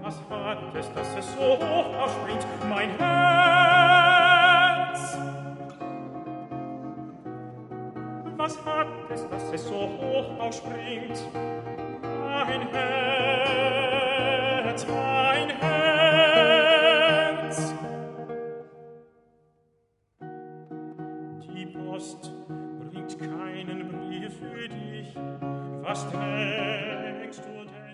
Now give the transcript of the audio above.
Was hat es, dass es so hoch aufspringt, mein Herz? Was hat es, dass es so hoch aufspringt, mein Herz, mein Herz? Die Post bringt keinen Brief für dich. Was denkst du denn?